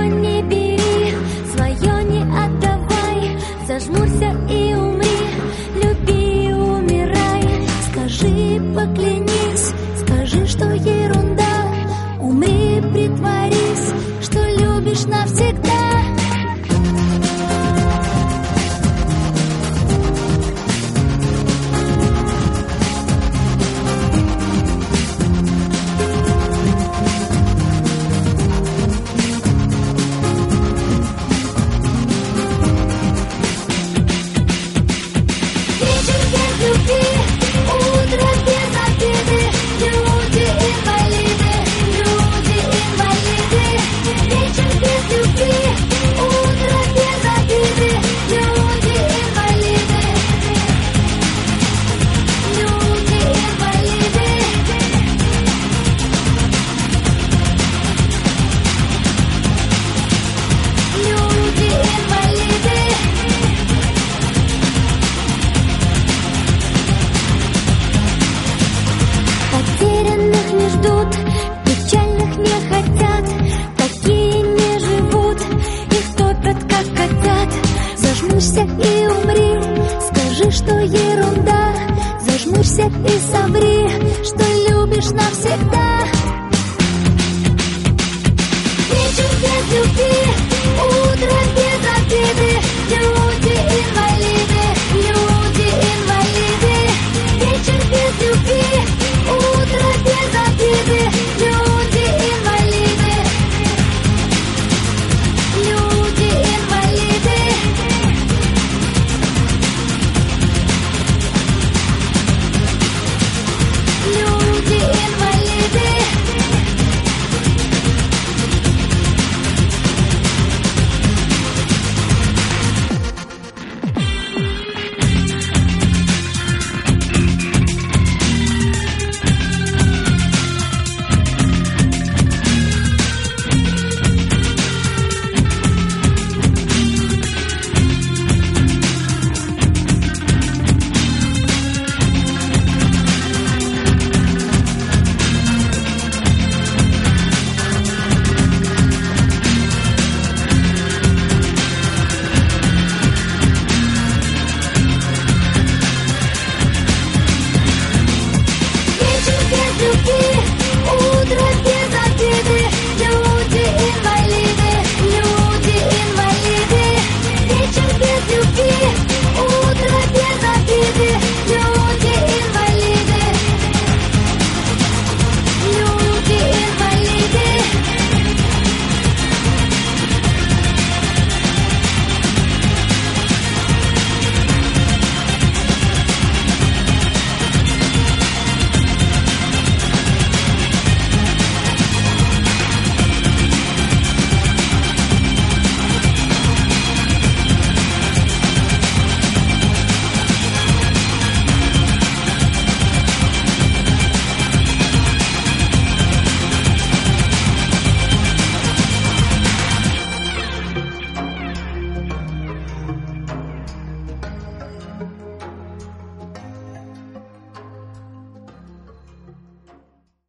не бери, свое не отдавай. Зажмурься и умри, люби и умирай. Скажи, поклянись, скажи, что ерунда. Умри, притворись, что любишь навсегда. Потерянных не ждут, печальных не хотят, такие не живут, их топят как котят. Зажмурься и умри, скажи, что ерунда. Зажмурься и соври, что любишь навсегда.